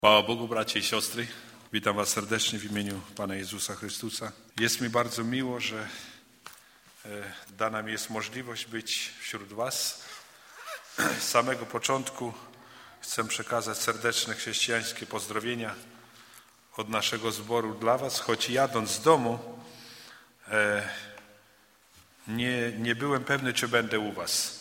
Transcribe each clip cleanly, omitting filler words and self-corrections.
Chwała Bogu, bracia i siostry. Witam was serdecznie w imieniu Pana Jezusa Chrystusa. Jest mi bardzo miło, że dana mi jest możliwość być wśród was. Z samego początku chcę przekazać serdeczne chrześcijańskie pozdrowienia od naszego zboru dla was, choć jadąc z domu nie byłem pewny, czy będę u was.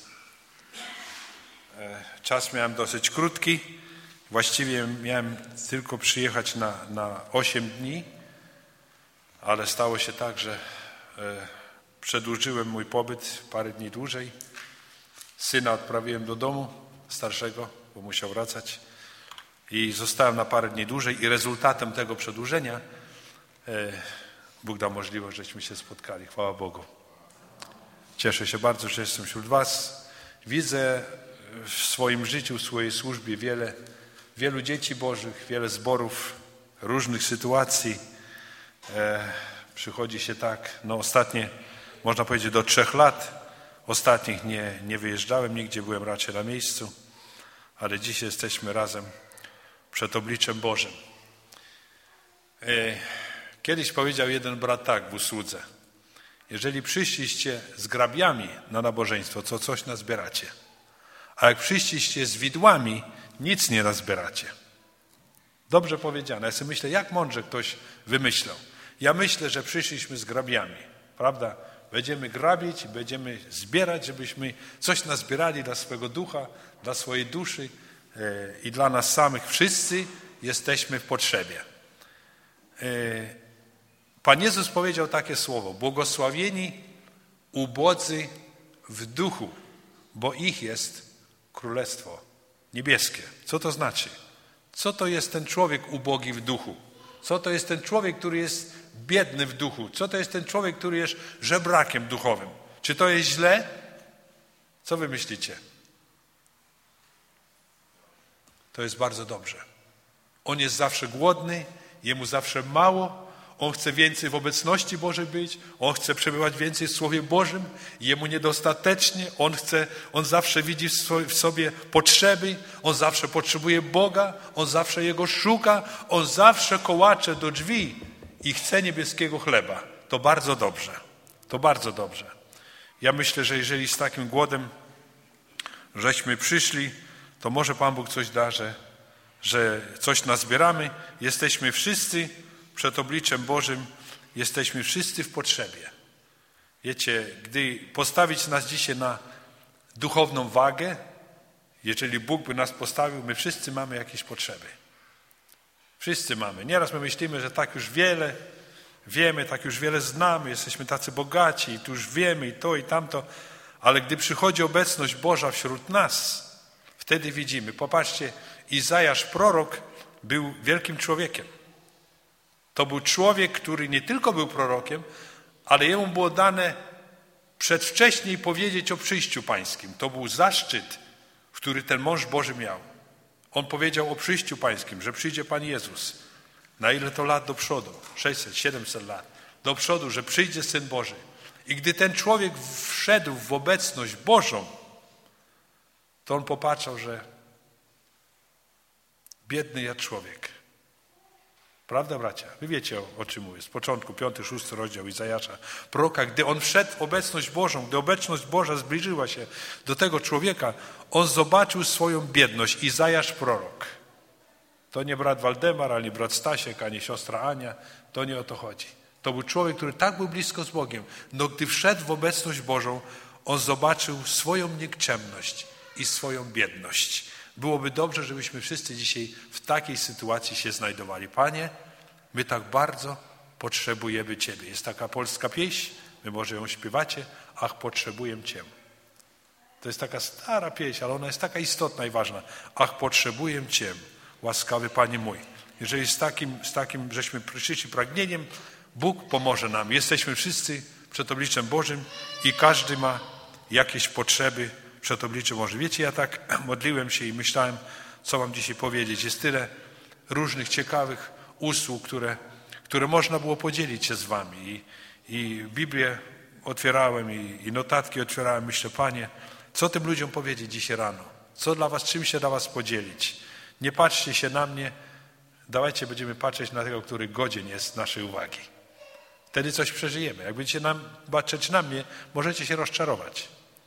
Czas miałem dosyć krótki. Właściwie miałem tylko przyjechać na 8 dni, ale stało się tak, że przedłużyłem mój pobyt parę dni dłużej. Syna odprawiłem do domu starszego, bo musiał wracać i zostałem na parę dni dłużej i rezultatem tego przedłużenia Bóg dał możliwość, żeśmy się spotkali. Chwała Bogu. Cieszę się bardzo, że jestem wśród was. Widzę w swoim życiu, w swojej służbie wielu dzieci Bożych, wiele zborów, różnych sytuacji. Przychodzi się tak, ostatnie, można powiedzieć do 3 lat. Ostatnich nie wyjeżdżałem nigdzie, byłem raczej na miejscu, ale dzisiaj jesteśmy razem przed obliczem Bożym. Kiedyś powiedział jeden brat tak w usłudze: jeżeli przyszliście z grabiami na nabożeństwo, to coś nazbieracie, a jak przyszliście z widłami, nic nie nazbieracie. Dobrze powiedziane. Ja sobie myślę, jak mądrze ktoś wymyślał. Ja myślę, że przyszliśmy z grabiami, prawda? Będziemy grabić, będziemy zbierać, żebyśmy coś nazbierali dla swojego ducha, dla swojej duszy i dla nas samych. Wszyscy jesteśmy w potrzebie. Pan Jezus powiedział takie słowo: błogosławieni ubodzy w duchu, bo ich jest Królestwo Niebieskie. Co to znaczy? Co to jest ten człowiek ubogi w duchu? Co to jest ten człowiek, który jest biedny w duchu? Co to jest ten człowiek, który jest żebrakiem duchowym? Czy to jest źle? Co wy myślicie? To jest bardzo dobrze. On jest zawsze głodny, jemu zawsze mało. On chce więcej w obecności Bożej być. On chce przebywać więcej w Słowie Bożym. Jemu niedostatecznie. On zawsze widzi w sobie potrzeby. On zawsze potrzebuje Boga. On zawsze Jego szuka. On zawsze kołacze do drzwi i chce niebieskiego chleba. To bardzo dobrze. To bardzo dobrze. Ja myślę, że jeżeli z takim głodem żeśmy przyszli, to może Pan Bóg coś da, że coś nazbieramy. Jesteśmy wszyscy przed obliczem Bożym, jesteśmy wszyscy w potrzebie. Wiecie, gdy postawić nas dzisiaj na duchowną wagę, jeżeli Bóg by nas postawił, my wszyscy mamy jakieś potrzeby. Wszyscy mamy. Nieraz my myślimy, że tak już wiele wiemy, tak już wiele znamy, jesteśmy tacy bogaci i tu już wiemy i to i tamto, ale gdy przychodzi obecność Boża wśród nas, wtedy widzimy. Popatrzcie, Izajasz prorok był wielkim człowiekiem. To był człowiek, który nie tylko był prorokiem, ale jemu było dane przedwcześnie powiedzieć o przyjściu pańskim. To był zaszczyt, który ten mąż Boży miał. On powiedział o przyjściu pańskim, że przyjdzie Pan Jezus. Na ile to lat do przodu? 600, 700 lat. Do przodu, że przyjdzie Syn Boży. I gdy ten człowiek wszedł w obecność Bożą, to on popatrzał, że biedny ja człowiek. Prawda, bracia? Wy wiecie, o czym mówię. Z początku, 5, 6 rozdział Izajasza, proroka. Gdy on wszedł w obecność Bożą, gdy obecność Boża zbliżyła się do tego człowieka, on zobaczył swoją biedność. Izajasz prorok. To nie brat Waldemar, ani brat Stasiek, ani siostra Ania. To nie o to chodzi. To był człowiek, który tak był blisko z Bogiem. No gdy wszedł w obecność Bożą, on zobaczył swoją nikczemność i swoją biedność. Byłoby dobrze, żebyśmy wszyscy dzisiaj w takiej sytuacji się znajdowali. Panie, my tak bardzo potrzebujemy Ciebie. Jest taka polska pieśń, wy może ją śpiewacie, ach, potrzebuję Cię. To jest taka stara pieśń, ale ona jest taka istotna i ważna. Ach, potrzebuję Cię, łaskawy Panie mój. Jeżeli z takim żeśmy przyszli pragnieniem, Bóg pomoże nam. Jesteśmy wszyscy przed obliczem Bożym i każdy ma jakieś potrzeby przed obliczem Bożym. Wiecie, ja tak modliłem się i myślałem, co mam dzisiaj powiedzieć. Jest tyle różnych ciekawych usług, które można było podzielić się z wami. I Biblię otwierałem i notatki otwierałem. Myślę, Panie, co tym ludziom powiedzieć dzisiaj rano? Co dla was, czym się dla was podzielić? Nie patrzcie się na mnie, Dawajcie, będziemy patrzeć na tego, który godzien jest naszej uwagi. Wtedy coś przeżyjemy. Jak będziecie patrzeć na mnie, możecie się rozczarować.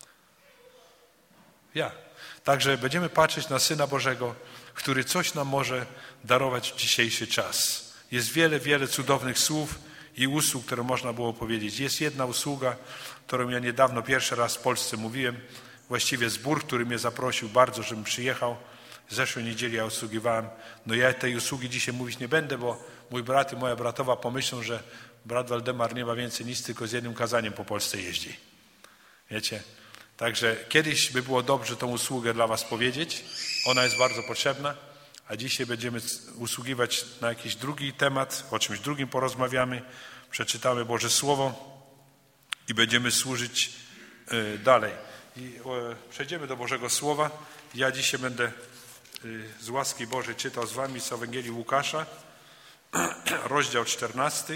Także będziemy patrzeć na Syna Bożego, który coś nam może darować w dzisiejszy czas. Jest wiele, wiele cudownych słów i usług, które można było powiedzieć. Jest jedna usługa, którą ja niedawno pierwszy raz w Polsce mówiłem. Właściwie zbór, który mnie zaprosił bardzo, żebym przyjechał. W zeszłej niedzieli ja usługiwałem. No ja tej usługi dzisiaj mówić nie będę, bo mój brat i moja bratowa pomyślą, że brat Waldemar nie ma więcej nic, tylko z jednym kazaniem po Polsce jeździ. Wiecie? Także kiedyś by było dobrze tą usługę dla was powiedzieć. Ona jest bardzo potrzebna. A dzisiaj będziemy usługiwać na jakiś drugi temat, o czymś drugim porozmawiamy, przeczytamy Boże Słowo i będziemy służyć dalej. Przejdziemy do Bożego Słowa. Ja dzisiaj będę z łaski Bożej czytał z wami z Ewangelii Łukasza, rozdział 14.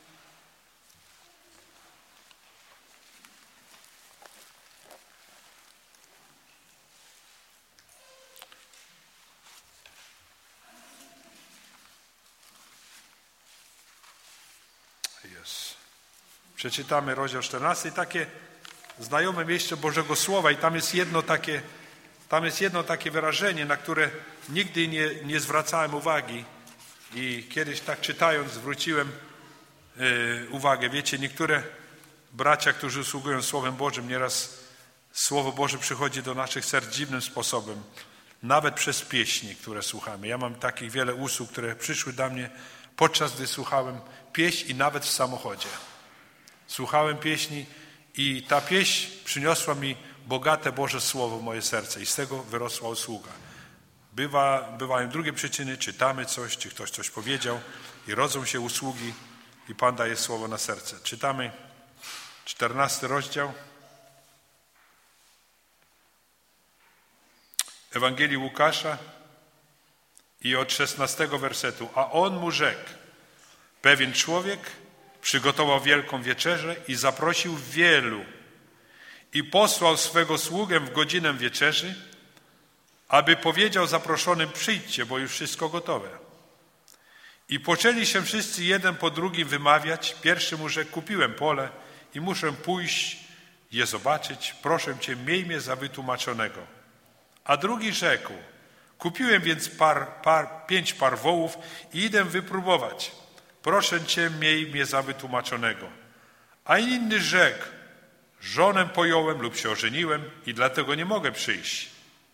Przeczytamy rozdział 14, takie znajome miejsce Bożego Słowa i tam jest jedno takie wyrażenie, na które nigdy nie zwracałem uwagi i kiedyś tak czytając zwróciłem uwagę. Wiecie, niektóre bracia, którzy usługują Słowem Bożym, nieraz Słowo Boże przychodzi do naszych serc dziwnym sposobem, nawet przez pieśni, które słuchamy. Ja mam takich wiele usług, które przyszły do mnie podczas gdy słuchałem pieśń i nawet w samochodzie. Słuchałem pieśni i ta pieśń przyniosła mi bogate Boże Słowo w moje serce i z tego wyrosła usługa. Bywają drugie przyczyny, czytamy coś, czy ktoś coś powiedział i rodzą się usługi i Pan daje Słowo na serce. Czytamy 14 rozdział Ewangelii Łukasza i od 16 wersetu. A on mu rzekł, pewien człowiek przygotował wielką wieczerzę i zaprosił wielu i posłał swego sługę w godzinę wieczerzy, aby powiedział zaproszonym przyjdźcie, bo już wszystko gotowe. I poczęli się wszyscy jeden po drugim wymawiać. Pierwszy mu rzekł, kupiłem pole i muszę pójść je zobaczyć. Proszę cię, miej mnie za wytłumaczonego. A drugi rzekł, kupiłem więc 5 par wołów i idę wypróbować. Proszę cię, miej mnie za wytłumaczonego. A inny rzekł, żonę pojąłem lub się ożeniłem i dlatego nie mogę przyjść.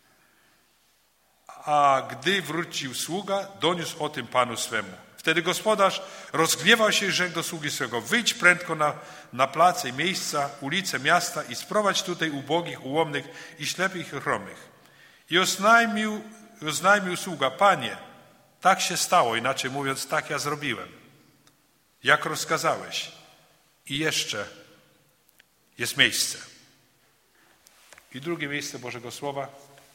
A gdy wrócił sługa, doniósł o tym panu swemu. Wtedy gospodarz rozgniewał się i rzekł do sługi swego, wyjdź prędko na place i miejsca, ulice miasta i sprowadź tutaj ubogich, ułomnych i ślepych i chromych. I oznajmił sługa, panie, tak się stało, inaczej mówiąc, tak ja zrobiłem, jak rozkazałeś. I jeszcze jest miejsce. I drugie miejsce Bożego Słowa.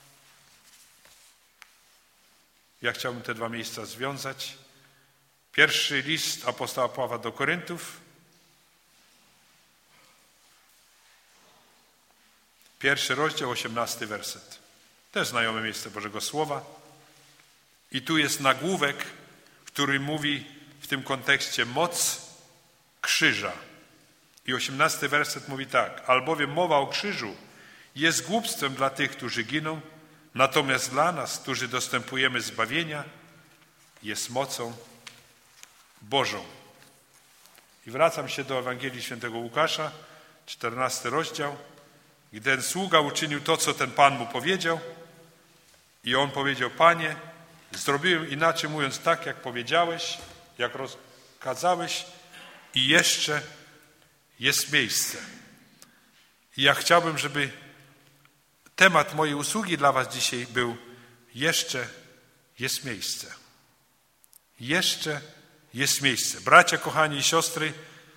Ja chciałbym te dwa miejsca związać. Pierwszy list apostoła Pawła do Koryntów. 1 rozdział, 18 werset. Też znajome miejsce Bożego Słowa. I tu jest nagłówek, który mówi w tym kontekście moc krzyża. I 18 werset mówi tak. Albowiem mowa o krzyżu jest głupstwem dla tych, którzy giną, natomiast dla nas, którzy dostępujemy zbawienia, jest mocą Bożą. I wracam się do Ewangelii Świętego Łukasza, 14 rozdział. Gdy ten sługa uczynił to, co ten Pan mu powiedział i on powiedział, Panie, zrobiłem inaczej mówiąc tak, jak powiedziałeś, jak rozkazałeś i jeszcze jest miejsce. I ja chciałbym, żeby temat mojej usługi dla was dzisiaj był jeszcze jest miejsce. Jeszcze jest miejsce. Bracia, kochani i siostry,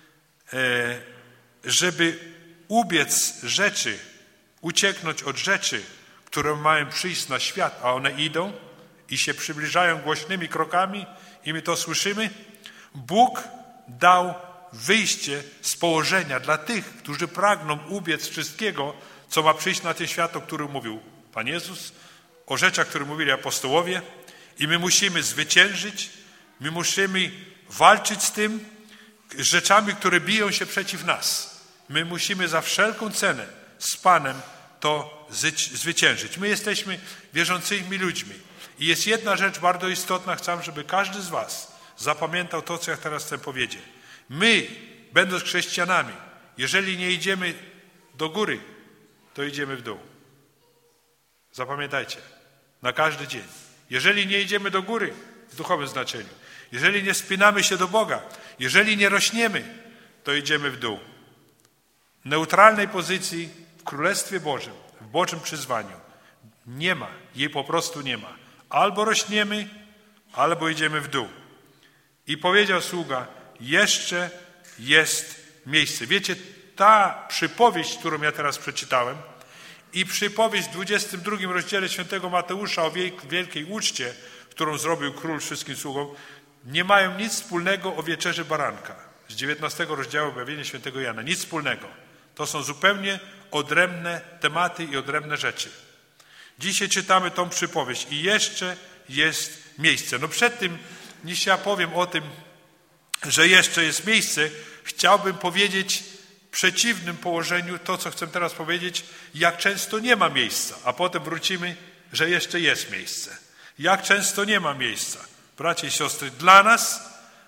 żeby ubiec rzeczy, ucieknąć od rzeczy, które mają przyjść na świat, a one idą i się przybliżają głośnymi krokami i my to słyszymy, Bóg dał wyjście z położenia dla tych, którzy pragną ubiec wszystkiego, co ma przyjść na ten świat, o którym mówił Pan Jezus, o rzeczach, które mówili apostołowie i my musimy zwyciężyć, My musimy walczyć z tym rzeczami, które biją się przeciw nas. My musimy za wszelką cenę z Panem to zwyciężyć. My jesteśmy wierzącymi ludźmi. I jest jedna rzecz bardzo istotna, chcę, żeby każdy z was zapamiętał to, co ja teraz chcę powiedzieć. My, będąc chrześcijanami, jeżeli nie idziemy do góry, to idziemy w dół. Zapamiętajcie, na każdy dzień. Jeżeli nie idziemy do góry, w duchowym znaczeniu, jeżeli nie wspinamy się do Boga, jeżeli nie rośniemy, to idziemy w dół. Neutralnej pozycji w Królestwie Bożym, w Bożym przyzwaniu nie ma, jej po prostu nie ma. Albo rośniemy, albo idziemy w dół. I powiedział sługa, jeszcze jest miejsce. Wiecie, ta przypowieść, którą ja teraz przeczytałem, i przypowieść w 22 rozdziale świętego Mateusza o wielkiej uczcie, którą zrobił król wszystkim sługom, nie mają nic wspólnego o wieczerzy baranka. Z 19 rozdziału objawienia świętego Jana. Nic wspólnego. To są zupełnie odrębne tematy i odrębne rzeczy. Dzisiaj czytamy tą przypowieść i jeszcze jest miejsce. No przed tym, niż ja powiem o tym, że jeszcze jest miejsce, chciałbym powiedzieć w przeciwnym położeniu to, co chcę teraz powiedzieć, jak często nie ma miejsca, a potem wrócimy, że jeszcze jest miejsce. Jak często nie ma miejsca. Bracia i siostry, dla nas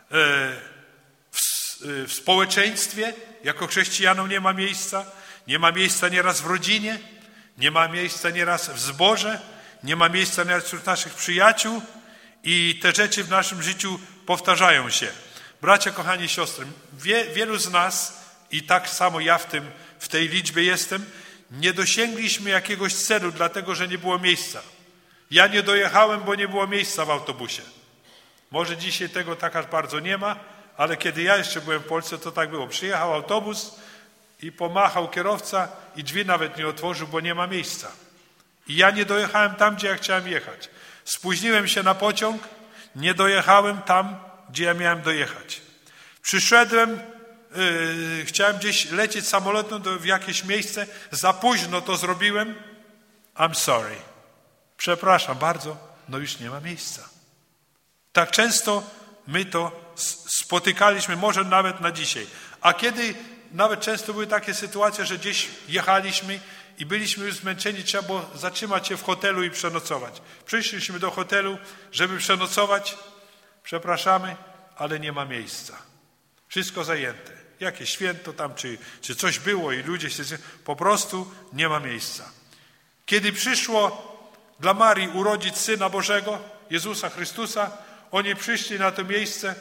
w społeczeństwie jako chrześcijanom nie ma miejsca. Nie ma miejsca nieraz w rodzinie, nie ma miejsca nieraz w zborze, nie ma miejsca nieraz wśród naszych przyjaciół i te rzeczy w naszym życiu powtarzają się. Bracia, kochani siostry, wielu z nas, i tak samo ja w tej liczbie jestem, nie dosięgliśmy jakiegoś celu, dlatego że nie było miejsca. Ja nie dojechałem, bo nie było miejsca w autobusie. Może dzisiaj tego tak aż bardzo nie ma, ale kiedy ja jeszcze byłem w Polsce, to tak było. Przyjechał autobus i pomachał kierowca i drzwi nawet nie otworzył, bo nie ma miejsca. I ja nie dojechałem tam, gdzie ja chciałem jechać. Spóźniłem się na pociąg, nie dojechałem tam, gdzie ja miałem dojechać. Przyszedłem, chciałem gdzieś lecieć samolotem w jakieś miejsce, za późno to zrobiłem. I'm sorry. Przepraszam bardzo, no już nie ma miejsca. Tak często my to spotykaliśmy, może nawet na dzisiaj. A kiedy nawet często były takie sytuacje, że gdzieś jechaliśmy i byliśmy już zmęczeni, trzeba było zatrzymać się w hotelu i przenocować. Przyszliśmy do hotelu, żeby przenocować. Przepraszamy, ale nie ma miejsca. Wszystko zajęte. Jakieś święto tam, czy coś było i ludzie się... Po prostu nie ma miejsca. Kiedy przyszło dla Marii urodzić Syna Bożego, Jezusa Chrystusa, oni przyszli na to miejsce,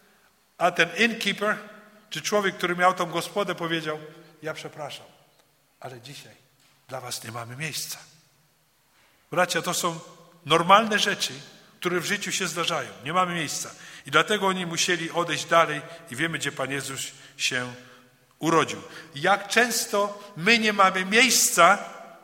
a ten innkeeper, czy człowiek, który miał tą gospodę, powiedział, ja przepraszam, ale dzisiaj dla was nie mamy miejsca. Bracia, to są normalne rzeczy, które w życiu się zdarzają. Nie mamy miejsca. I dlatego oni musieli odejść dalej i wiemy, gdzie Pan Jezus się urodził. Jak często my nie mamy miejsca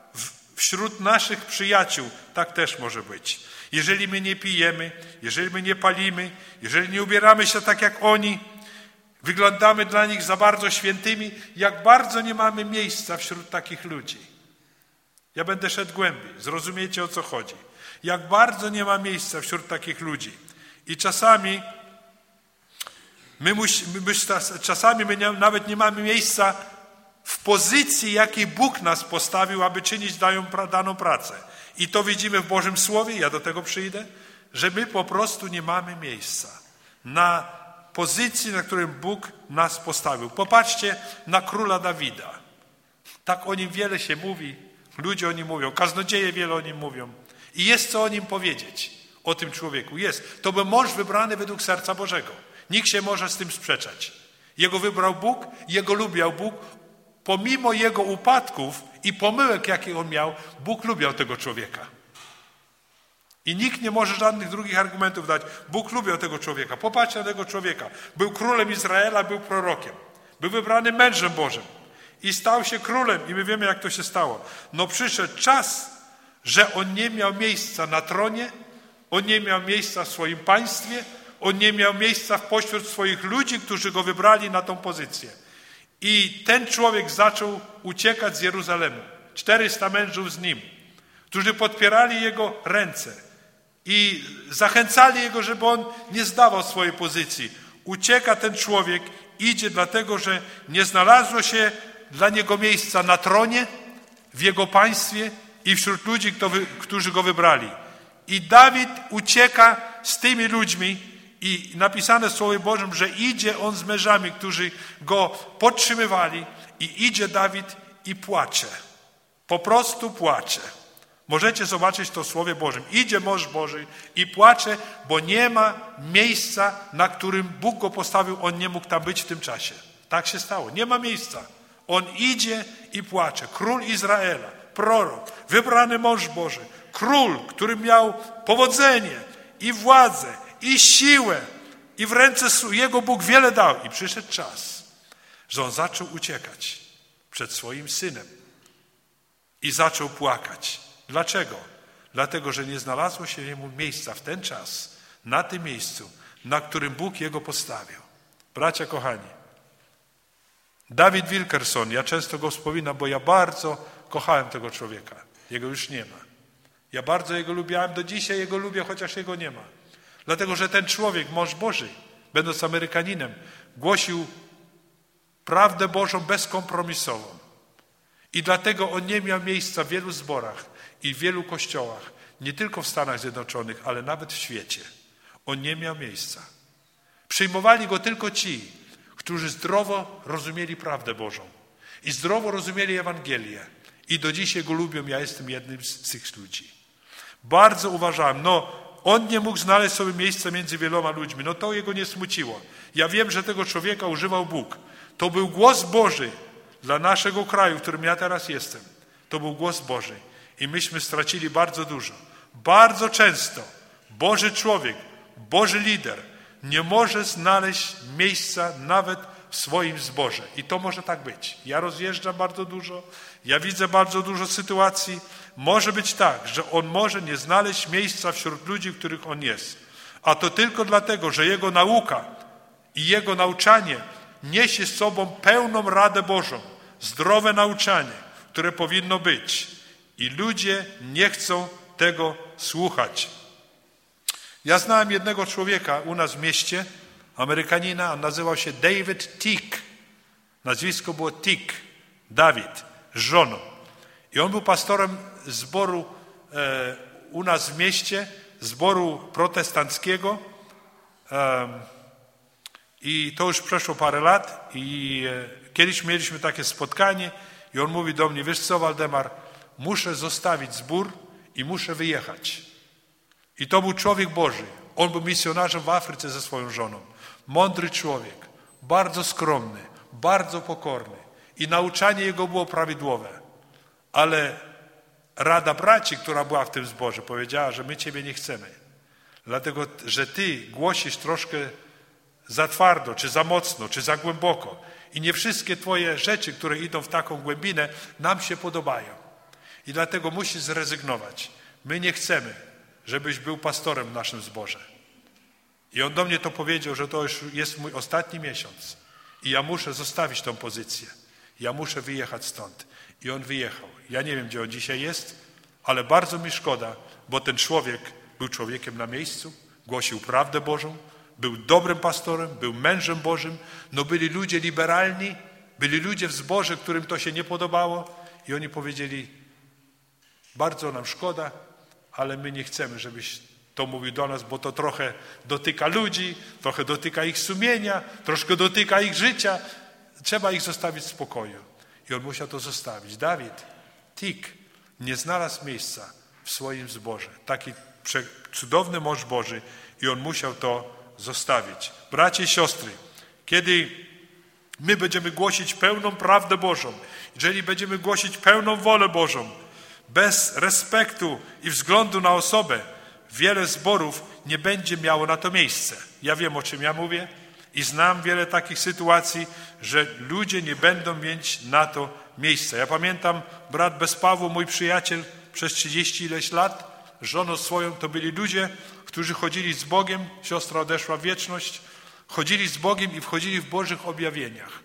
wśród naszych przyjaciół, tak też może być. Jeżeli my nie pijemy, jeżeli my nie palimy, jeżeli nie ubieramy się tak jak oni, wyglądamy dla nich za bardzo świętymi, jak bardzo nie mamy miejsca wśród takich ludzi. Ja będę szedł głębiej, zrozumiecie, o co chodzi. Jak bardzo nie ma miejsca wśród takich ludzi. I czasami my nawet nie mamy miejsca w pozycji, jakiej Bóg nas postawił, aby czynić daną pracę. I to widzimy w Bożym Słowie, ja do tego przyjdę, że my po prostu nie mamy miejsca na pozycji, na której Bóg nas postawił. Popatrzcie na króla Dawida. Tak o nim wiele się mówi, ludzie o nim mówią, kaznodzieje wiele o nim mówią. I jest co o nim powiedzieć, o tym człowieku. Jest. To był mąż wybrany według serca Bożego. Nikt się może z tym sprzeczać. Jego wybrał Bóg, jego lubiał Bóg. Pomimo jego upadków i pomyłek, jakie on miał, Bóg lubiał tego człowieka. I nikt nie może żadnych drugich argumentów dać. Bóg lubiał tego człowieka. Popatrzcie na tego człowieka. Był królem Izraela, był prorokiem. Był wybrany mężem Bożym. I stał się królem. I my wiemy, jak to się stało. No przyszedł czas, że on nie miał miejsca na tronie, on nie miał miejsca w swoim państwie, on nie miał miejsca pośród swoich ludzi, którzy go wybrali na tą pozycję. I ten człowiek zaczął uciekać z Jeruzalemu. 400 mężów z nim, którzy podpierali jego ręce. i zachęcali jego, żeby on nie zdawał swojej pozycji. Ucieka ten człowiek, idzie dlatego, że nie znalazło się dla niego miejsca na tronie, w jego państwie i wśród ludzi, którzy go wybrali. I Dawid ucieka z tymi ludźmi i napisane w Słowie Bożym, że idzie on z mężami, którzy go podtrzymywali i idzie Dawid i płacze. Po prostu płacze. Możecie zobaczyć to w Słowie Bożym. Idzie mąż Boży i płacze, bo nie ma miejsca, na którym Bóg go postawił. On nie mógł tam być w tym czasie. Tak się stało. Nie ma miejsca. On idzie i płacze. Król Izraela, prorok, wybrany mąż Boży, król, który miał powodzenie i władzę i siłę i w ręce jego Bóg wiele dał. I przyszedł czas, że on zaczął uciekać przed swoim synem i zaczął płakać. Dlaczego? Dlatego, że nie znalazło się jemu miejsca w ten czas, na tym miejscu, na którym Bóg jego postawił. Bracia kochani, David Wilkerson, ja często go wspominam, bo ja bardzo kochałem tego człowieka. Jego już nie ma. Ja bardzo jego lubiałem, do dzisiaj jego lubię, chociaż jego nie ma. Dlatego, że ten człowiek, mąż Boży, będąc Amerykaninem, głosił prawdę Bożą bezkompromisową. I dlatego on nie miał miejsca w wielu zborach i w wielu kościołach, nie tylko w Stanach Zjednoczonych, ale nawet w świecie. On nie miał miejsca. Przyjmowali go tylko ci, którzy zdrowo rozumieli prawdę Bożą i zdrowo rozumieli Ewangelię. I do dzisiaj go lubią, ja jestem jednym z tych ludzi. Bardzo uważałem, on nie mógł znaleźć sobie miejsca między wieloma ludźmi, to jego nie smuciło. Ja wiem, że tego człowieka używał Bóg. To był głos Boży dla naszego kraju, w którym ja teraz jestem. To był głos Boży. I myśmy stracili bardzo dużo. Bardzo często Boży człowiek, Boży lider nie może znaleźć miejsca nawet w swoim zborze. I to może tak być. Ja rozjeżdżam bardzo dużo, ja widzę bardzo dużo sytuacji. Może być tak, że on może nie znaleźć miejsca wśród ludzi, w których on jest. A to tylko dlatego, że jego nauka i jego nauczanie niesie z sobą pełną radę Bożą, zdrowe nauczanie, które powinno być. I ludzie nie chcą tego słuchać. Ja znałem jednego człowieka u nas w mieście, Amerykanina, on nazywał się David Tick. Nazwisko było Tick, Dawid, z żoną. I on był pastorem zboru u nas w mieście, zboru protestanckiego. I to już przeszło parę lat i kiedyś mieliśmy takie spotkanie i on mówi do mnie, wiesz co, Waldemar, muszę zostawić zbór i muszę wyjechać. I to był człowiek Boży. On był misjonarzem w Afryce ze swoją żoną. Mądry człowiek, bardzo skromny, bardzo pokorny. I nauczanie jego było prawidłowe. Ale rada braci, która była w tym zborze, powiedziała, że my ciebie nie chcemy. Dlatego, że ty głosisz troszkę za twardo, czy za mocno, czy za głęboko. I nie wszystkie twoje rzeczy, które idą w taką głębinę, nam się podobają. I dlatego musisz zrezygnować. My nie chcemy, żebyś był pastorem w naszym zborze. I on do mnie to powiedział, że to już jest mój ostatni miesiąc. I ja muszę zostawić tą pozycję. Ja muszę wyjechać stąd. I on wyjechał. Ja nie wiem, gdzie on dzisiaj jest, ale bardzo mi szkoda, bo ten człowiek był człowiekiem na miejscu, głosił prawdę Bożą, był dobrym pastorem, był mężem Bożym. Byli ludzie liberalni, byli ludzie w zborze, którym to się nie podobało i oni powiedzieli, bardzo nam szkoda, ale my nie chcemy, żebyś to mówił do nas, bo to trochę dotyka ludzi, trochę dotyka ich sumienia, troszkę dotyka ich życia. Trzeba ich zostawić w spokoju. I on musiał to zostawić. Dawid Tick nie znalazł miejsca w swoim zborze. Taki cudowny mąż Boży i on musiał to zostawić. Bracia i siostry, kiedy my będziemy głosić pełną prawdę Bożą, jeżeli będziemy głosić pełną wolę Bożą, bez respektu i względu na osobę, wiele zborów nie będzie miało na to miejsce. Ja wiem, o czym ja mówię i znam wiele takich sytuacji, że ludzie nie będą mieć na to miejsca. Ja pamiętam, brat Bezpawu, mój przyjaciel, przez 30 ileś lat, żoną swoją, to byli ludzie, którzy chodzili z Bogiem, siostra odeszła w wieczność, chodzili z Bogiem i wchodzili w Bożych objawieniach.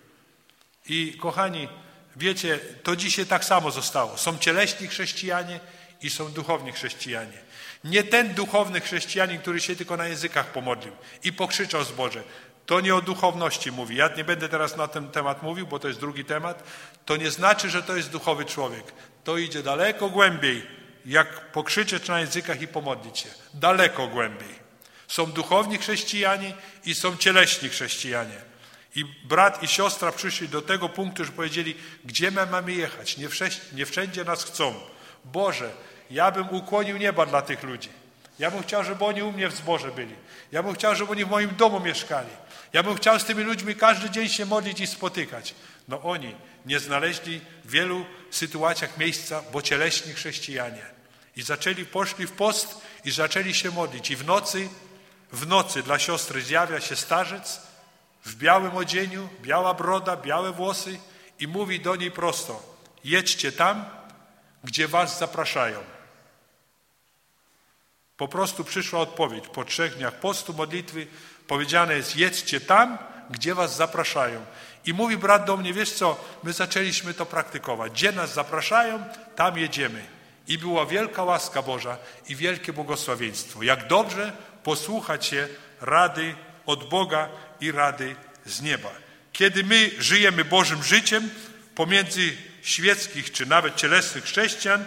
I kochani, wiecie, to dzisiaj tak samo zostało. Są cieleśni chrześcijanie i są duchowni chrześcijanie. Nie ten duchowny chrześcijanin, który się tylko na językach pomodlił i pokrzyczał zboże. To nie o duchowności mówi. Ja nie będę teraz na ten temat mówił, bo to jest drugi temat. To nie znaczy, że to jest duchowy człowiek. To idzie daleko głębiej, jak pokrzyczeć na językach i pomodlić się. Daleko głębiej. Są duchowni chrześcijanie i są cieleśni chrześcijanie. I brat i siostra przyszli do tego punktu, że powiedzieli, gdzie my mamy jechać? Nie wszędzie nas chcą. Boże, ja bym ukłonił nieba dla tych ludzi. Ja bym chciał, żeby oni u mnie w zborze byli. Ja bym chciał, żeby oni w moim domu mieszkali. Ja bym chciał z tymi ludźmi każdy dzień się modlić i spotykać. No oni nie znaleźli w wielu sytuacjach miejsca, bo cieleśni chrześcijanie. I poszli w post i zaczęli się modlić. I w nocy dla siostry zjawia się starzec w białym odzieniu, biała broda, białe włosy i mówi do niej prosto: jedźcie tam, gdzie was zapraszają. Po prostu przyszła odpowiedź. Po 3 dniach postu, modlitwy powiedziane jest: jedźcie tam, gdzie was zapraszają. I mówi brat do mnie: wiesz co, my zaczęliśmy to praktykować. Gdzie nas zapraszają, tam jedziemy. I była wielka łaska Boża i wielkie błogosławieństwo. Jak dobrze posłuchać się rady od Boga i rady z nieba. Kiedy my żyjemy Bożym życiem pomiędzy świeckich czy nawet cielesnych chrześcijan,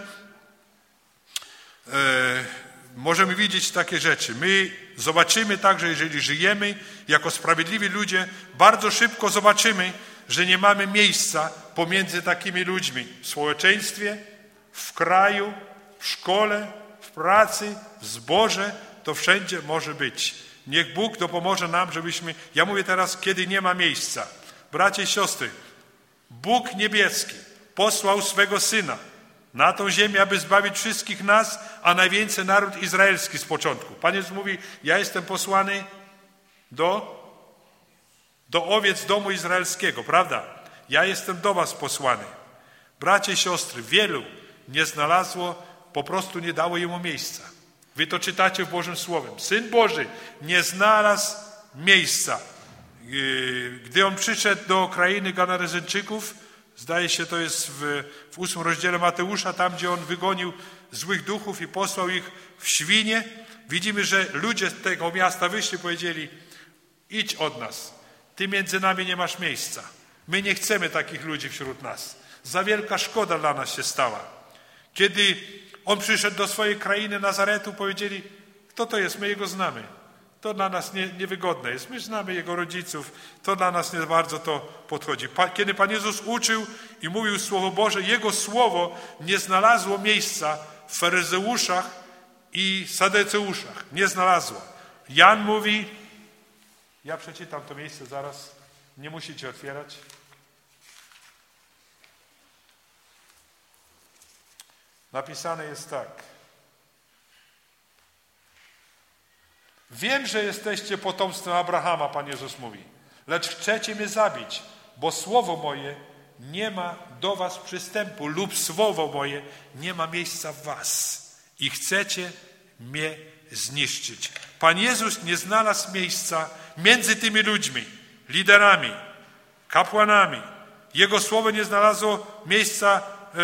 możemy widzieć takie rzeczy. My zobaczymy także, jeżeli żyjemy jako sprawiedliwi ludzie, bardzo szybko zobaczymy, że nie mamy miejsca pomiędzy takimi ludźmi w społeczeństwie, w kraju, w szkole, w pracy, w zborze. To wszędzie może być. Niech Bóg dopomoże nam, żebyśmy... Ja mówię teraz, kiedy nie ma miejsca. Bracia i siostry, Bóg niebieski posłał swego Syna na tą ziemię, aby zbawić wszystkich nas, a najwięcej naród izraelski z początku. Pan Jezus mówi: ja jestem posłany do owiec domu izraelskiego, prawda? Ja jestem do was posłany. Bracia i siostry, wielu nie znalazło, po prostu nie dało jemu miejsca. Wy to czytacie w Bożym Słowem. Syn Boży nie znalazł miejsca. Gdy on przyszedł do krainy Gadarezyńczyków, zdaje się, to jest w 8 rozdziale Mateusza, tam gdzie on wygonił złych duchów i posłał ich w świnie, widzimy, że ludzie z tego miasta wyszli i powiedzieli: idź od nas, ty między nami nie masz miejsca. My nie chcemy takich ludzi wśród nas. Za wielka szkoda dla nas się stała. Kiedy on przyszedł do swojej krainy Nazaretu, powiedzieli: kto to jest? My jego znamy. To dla nas niewygodne jest. My znamy jego rodziców. To dla nas nie bardzo to podchodzi. Kiedy Pan Jezus uczył i mówił Słowo Boże, Jego Słowo nie znalazło miejsca w faryzeuszach i sadyceuszach. Nie znalazło. Jan mówi, ja przeczytam to miejsce zaraz, nie musicie otwierać. Napisane jest tak. Wiem, że jesteście potomstwem Abrahama, Pan Jezus mówi, lecz chcecie mnie zabić, bo słowo moje nie ma do was przystępu lub słowo moje nie ma miejsca w was i chcecie mnie zniszczyć. Pan Jezus nie znalazł miejsca między tymi ludźmi, liderami, kapłanami. Jego słowo nie znalazło miejsca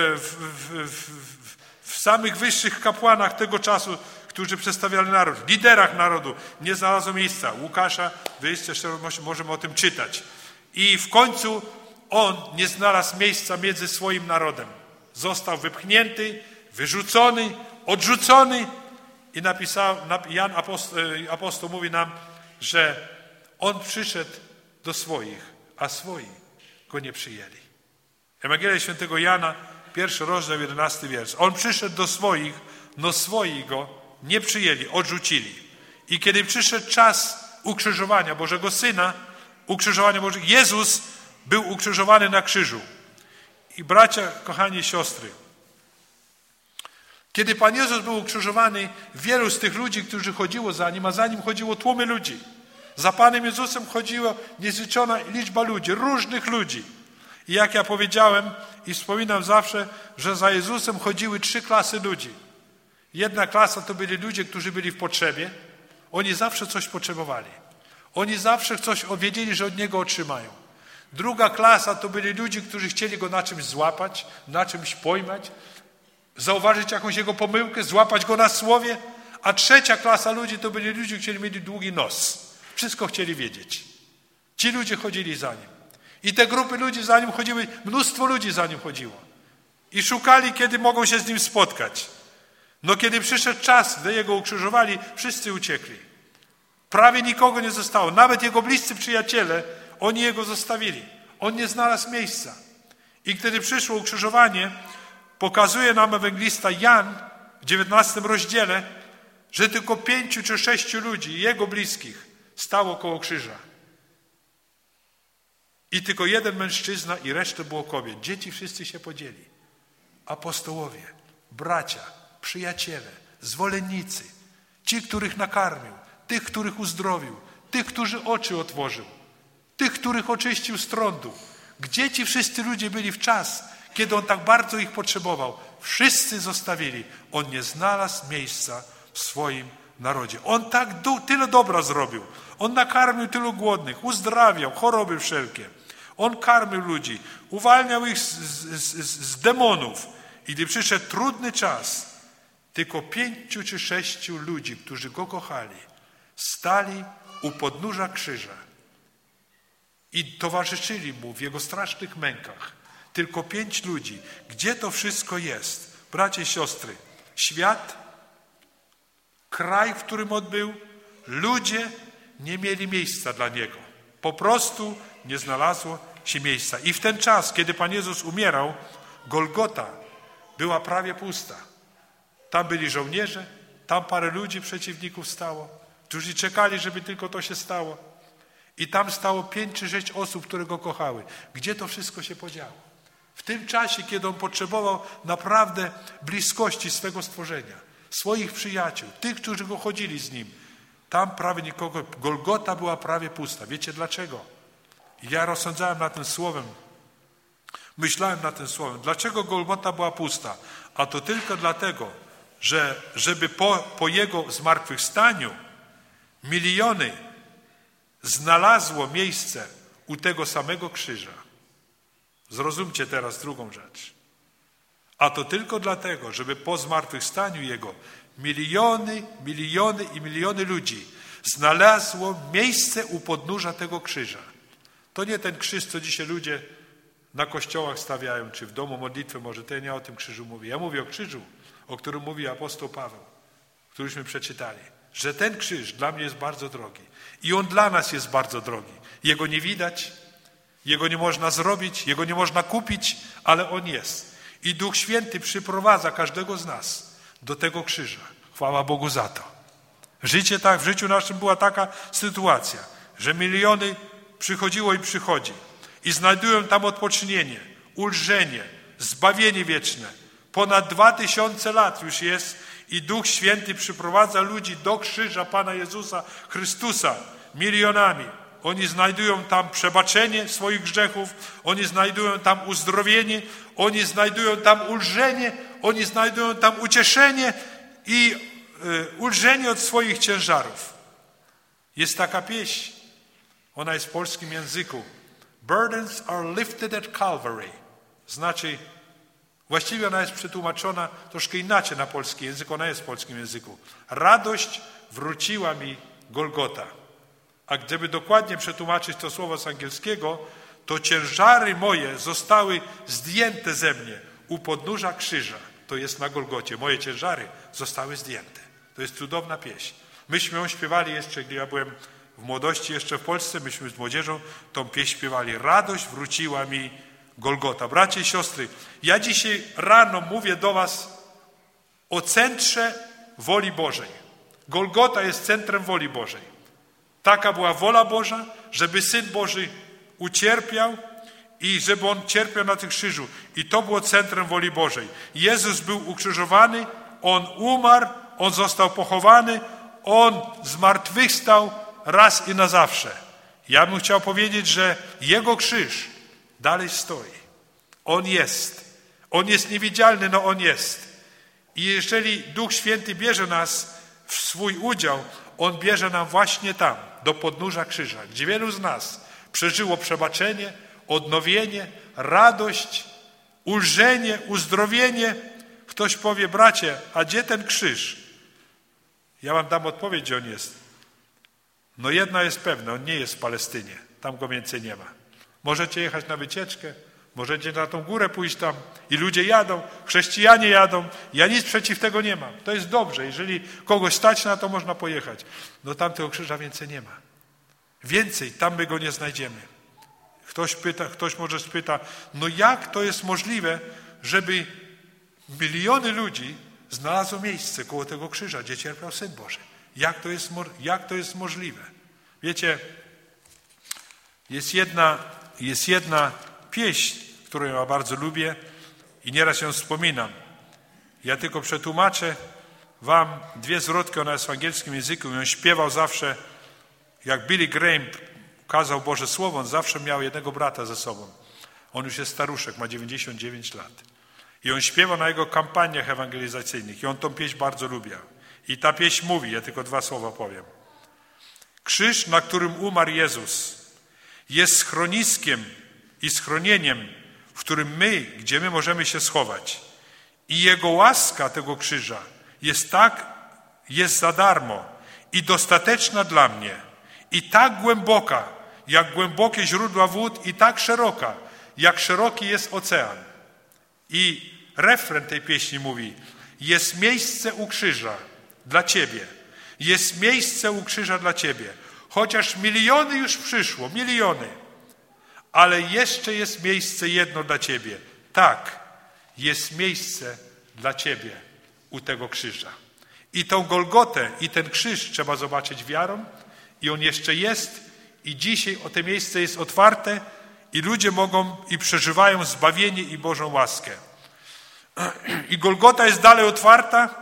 w samych wyższych kapłanach tego czasu, którzy przedstawiali naród, liderach narodu. Nie znalazło miejsca. Łukasza, wyjście, możemy o tym czytać. I w końcu on nie znalazł miejsca między swoim narodem. Został wypchnięty, wyrzucony, odrzucony i Jan apostoł mówi nam, że on przyszedł do swoich, a swoi go nie przyjęli. Ewangelia Świętego Jana, 1 rozdział, 11 wiersz. On przyszedł do swoich, no swoi go nie przyjęli, odrzucili. I kiedy przyszedł czas ukrzyżowania Bożego Syna, ukrzyżowania Bożego, Jezus był ukrzyżowany na krzyżu. I bracia, kochani siostry, kiedy Pan Jezus był ukrzyżowany, wielu z tych ludzi, którzy chodziło za Nim, a za Nim chodziło tłumy ludzi. Za Panem Jezusem chodziła niezliczona liczba ludzi, różnych ludzi. I jak ja powiedziałem i wspominam zawsze, że za Jezusem chodziły 3 klasy ludzi. Jedna klasa to byli ludzie, którzy byli w potrzebie. Oni zawsze coś potrzebowali. Oni zawsze coś wiedzieli, że od Niego otrzymają. Druga klasa to byli ludzie, którzy chcieli Go na czymś złapać, na czymś pojmać, zauważyć jakąś Jego pomyłkę, złapać Go na słowie. a trzecia klasa ludzi to byli ludzie, którzy mieli długi nos. Wszystko chcieli wiedzieć. Ci ludzie chodzili za nim. I te grupy ludzi za nim chodziły, mnóstwo ludzi za nim chodziło. I szukali, kiedy mogą się z nim spotkać. No kiedy przyszedł czas, gdy jego ukrzyżowali, wszyscy uciekli. Prawie nikogo nie zostało. Nawet jego bliscy przyjaciele, oni jego zostawili. On nie znalazł miejsca. I kiedy przyszło ukrzyżowanie, pokazuje nam ewangelista Jan w 19 rozdziale, że tylko 5 czy 6 ludzi, jego bliskich, stało koło krzyża. I tylko jeden mężczyzna i resztę było kobiet. Dzieci wszyscy się podzieli. Apostołowie, bracia, przyjaciele, zwolennicy, ci, których nakarmił, tych, których uzdrowił, tych, którzy oczy otworzył, tych, których oczyścił z trądu. Gdzie ci wszyscy ludzie byli w czas, kiedy on tak bardzo ich potrzebował? Wszyscy zostawili. On nie znalazł miejsca w swoim narodzie. On tak tyle dobra zrobił. On nakarmił tylu głodnych, uzdrawiał choroby wszelkie. On karmił ludzi, uwalniał ich z demonów. I gdy przyszedł trudny czas, tylko 5 czy 6 ludzi, którzy go kochali, stali u podnóża krzyża i towarzyszyli mu w jego strasznych mękach. Tylko 5 ludzi. Gdzie to wszystko jest? Bracia i siostry, świat, kraj, w którym on był, ludzie nie mieli miejsca dla niego. Po prostu nie znalazło się miejsca. I w ten czas, kiedy Pan Jezus umierał, Golgota była prawie pusta. Tam byli żołnierze, tam parę ludzi przeciwników stało, którzy czekali, żeby tylko to się stało. I tam stało 5 czy 6 osób, które go kochały. Gdzie to wszystko się podziało? W tym czasie, kiedy on potrzebował naprawdę bliskości swego stworzenia, swoich przyjaciół, tych, którzy go chodzili z nim, tam prawie nikogo, Golgota była prawie pusta. Wiecie dlaczego? Ja rozsądzałem nad tym słowem, myślałem nad tym słowem. Dlaczego Golgota była pusta? A to tylko dlatego, że żeby po jego zmartwychwstaniu miliony znalazło miejsce u tego samego krzyża. Zrozumcie teraz drugą rzecz. A to tylko dlatego, żeby po zmartwychwstaniu jego miliony i miliony ludzi znalazło miejsce u podnóża tego krzyża. To nie ten krzyż, co dzisiaj ludzie na kościołach stawiają, czy w domu modlitwy, może to ja nie o tym krzyżu mówię. Ja mówię o krzyżu, o którym mówi apostoł Paweł, któryśmy przeczytali. Że ten krzyż dla mnie jest bardzo drogi. I on dla nas jest bardzo drogi. Jego nie widać, jego nie można zrobić, jego nie można kupić, ale on jest. I Duch Święty przyprowadza każdego z nas do tego krzyża. Chwała Bogu za to. W życiu naszym była taka sytuacja, że miliony przychodziło i przychodzi i znajdują tam odpocznienie, ulżenie, zbawienie wieczne. Ponad 2000 lat już jest i Duch Święty przyprowadza ludzi do krzyża Pana Jezusa Chrystusa milionami. Oni znajdują tam przebaczenie swoich grzechów, oni znajdują tam uzdrowienie, oni znajdują tam ulżenie, oni znajdują tam ucieszenie i ulżenie od swoich ciężarów. Jest taka pieśń, ona jest w polskim języku. Burdens are lifted at Calvary. Znaczy, właściwie ona jest przetłumaczona troszkę inaczej na polski język, ona jest w polskim języku. Radość wróciła mi Golgota. A gdyby dokładnie przetłumaczyć to słowo z angielskiego, to ciężary moje zostały zdjęte ze mnie u podnóża krzyża. To jest na Golgocie. Moje ciężary zostały zdjęte. To jest cudowna pieśń. Myśmy ją śpiewali jeszcze, gdy ja byłem w młodości jeszcze w Polsce, myśmy z młodzieżą tą pieśń śpiewali. Radość wróciła mi Golgota. Bracia i siostry, ja dzisiaj rano mówię do was o centrze woli Bożej. Golgota jest centrem woli Bożej. Taka była wola Boża, żeby Syn Boży ucierpiał i żeby On cierpiał na tym krzyżu. I to było centrum woli Bożej. Jezus był ukrzyżowany, On umarł, On został pochowany, On zmartwychwstał raz i na zawsze. Ja bym chciał powiedzieć, że Jego krzyż dalej stoi. On jest. On jest niewidzialny, no On jest. I jeżeli Duch Święty bierze nas w swój udział, On bierze nam właśnie tam, do podnóża krzyża, gdzie wielu z nas przeżyło przebaczenie, odnowienie, radość, ulżenie, uzdrowienie. Ktoś powie, bracie, a gdzie ten krzyż? Ja wam dam odpowiedź, gdzie on jest. No jedna jest pewna, on nie jest w Palestynie. Tam go więcej nie ma. Możecie jechać na wycieczkę, możecie na tą górę pójść tam i ludzie jadą, chrześcijanie jadą. Ja nic przeciw tego nie mam. To jest dobrze. Jeżeli kogoś stać na to, można pojechać. No tam tego krzyża więcej nie ma. Więcej, tam my go nie znajdziemy. Ktoś może spyta, no jak to jest możliwe, żeby miliony ludzi znalazło miejsce koło tego krzyża, gdzie cierpiał Syn Boży? Jak to jest możliwe? Wiecie, jest jedna pieśń, którą ja bardzo lubię i nieraz ją wspominam. Ja tylko przetłumaczę wam dwie zwrotki, ona jest w angielskim języku i on śpiewał zawsze, jak Billy Graham kazał Boże Słowo, on zawsze miał jednego brata ze sobą. On już jest staruszek, ma 99 lat. I on śpiewa na jego kampaniach ewangelizacyjnych i on tą pieśń bardzo lubiał. I ta pieśń mówi, ja tylko dwa słowa powiem. Krzyż, na którym umarł Jezus, jest schroniskiem i schronieniem, w którym gdzie my możemy się schować. I Jego łaska tego krzyża jest za darmo i dostateczna dla mnie. I tak głęboka, jak głębokie źródła wód, i tak szeroka, jak szeroki jest ocean. I refren tej pieśni mówi, jest miejsce u krzyża dla Ciebie. Jest miejsce u krzyża dla Ciebie. Chociaż miliony już przyszło, miliony, ale jeszcze jest miejsce jedno dla Ciebie. Tak, jest miejsce dla Ciebie u tego krzyża. I tą Golgotę, i ten krzyż trzeba zobaczyć wiarą, i on jeszcze jest, i dzisiaj to miejsce jest otwarte, i ludzie mogą i przeżywają zbawienie i Bożą łaskę. I Golgota jest dalej otwarta.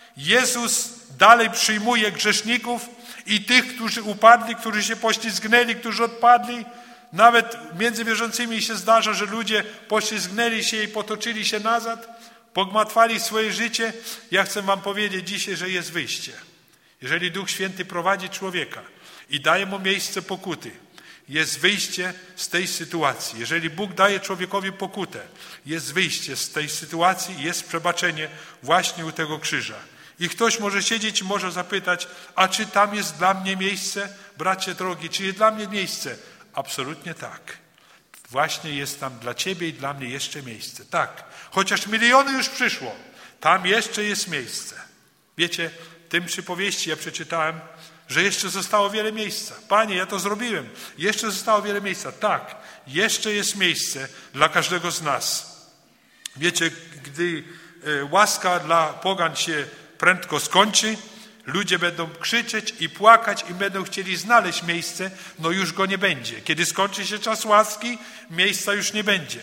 Jezus dalej przyjmuje grzeszników i tych, którzy upadli, którzy się poślizgnęli, którzy odpadli. Nawet między wierzącymi się zdarza, że ludzie poślizgnęli się i potoczyli się nazad, pogmatwali swoje życie. Ja chcę wam powiedzieć dzisiaj, że jest wyjście. Jeżeli Duch Święty prowadzi człowieka i daje mu miejsce pokuty, jest wyjście z tej sytuacji. Jeżeli Bóg daje człowiekowi pokutę, jest wyjście z tej sytuacji, jest przebaczenie właśnie u tego krzyża. I ktoś może siedzieć i może zapytać, a czy tam jest dla mnie miejsce? Bracie drogi, czy jest dla mnie miejsce? Absolutnie tak. Właśnie jest tam dla Ciebie i dla mnie jeszcze miejsce. Tak. Chociaż miliony już przyszło, tam jeszcze jest miejsce. Wiecie, tym przypowieści ja przeczytałem, że jeszcze zostało wiele miejsca. Panie, ja to zrobiłem. Jeszcze zostało wiele miejsca. Tak, jeszcze jest miejsce dla każdego z nas. Wiecie, gdy łaska dla pogan się prędko skończy, ludzie będą krzyczeć i płakać i będą chcieli znaleźć miejsce, no już go nie będzie. Kiedy skończy się czas łaski, miejsca już nie będzie.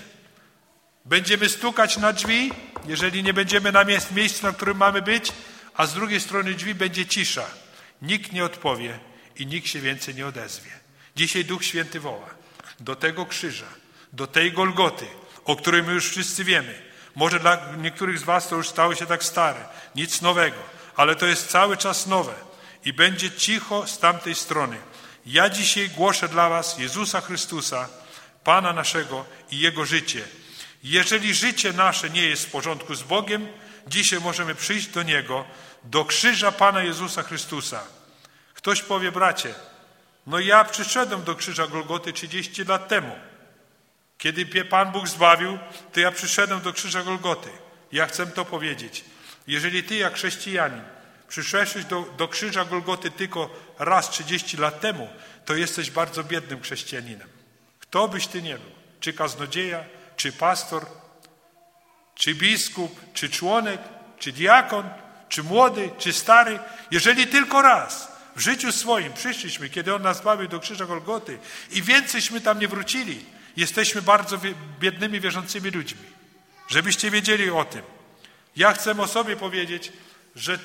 Będziemy stukać na drzwi, jeżeli nie będziemy na miejscu, na którym mamy być, a z drugiej strony drzwi będzie cisza. Nikt nie odpowie i nikt się więcej nie odezwie. Dzisiaj Duch Święty woła do tego krzyża, do tej Golgoty, o której my już wszyscy wiemy. Może dla niektórych z was to już stało się tak stare, nic nowego, ale to jest cały czas nowe i będzie cicho z tamtej strony. Ja dzisiaj głoszę dla was Jezusa Chrystusa, Pana naszego i Jego życie. Jeżeli życie nasze nie jest w porządku z Bogiem, dzisiaj możemy przyjść do Niego, do krzyża Pana Jezusa Chrystusa. Ktoś powie, bracie, no ja przyszedłem do krzyża Golgoty 30 lat temu. Kiedy mnie Pan Bóg zbawił, to ja przyszedłem do krzyża Golgoty. Ja chcę to powiedzieć. Jeżeli ty jak chrześcijanin przyszedłeś do krzyża Golgoty tylko raz 30 lat temu, to jesteś bardzo biednym chrześcijaninem. Kto byś ty nie był? Czy kaznodzieja, czy pastor, czy biskup, czy członek, czy diakon, czy młody, czy stary. Jeżeli tylko raz w życiu swoim przyszliśmy, kiedy On nas zbawił do krzyża Golgoty i więcejśmy tam nie wrócili, jesteśmy bardzo biednymi, wierzącymi ludźmi. Żebyście wiedzieli o tym. Ja chcę o sobie powiedzieć, że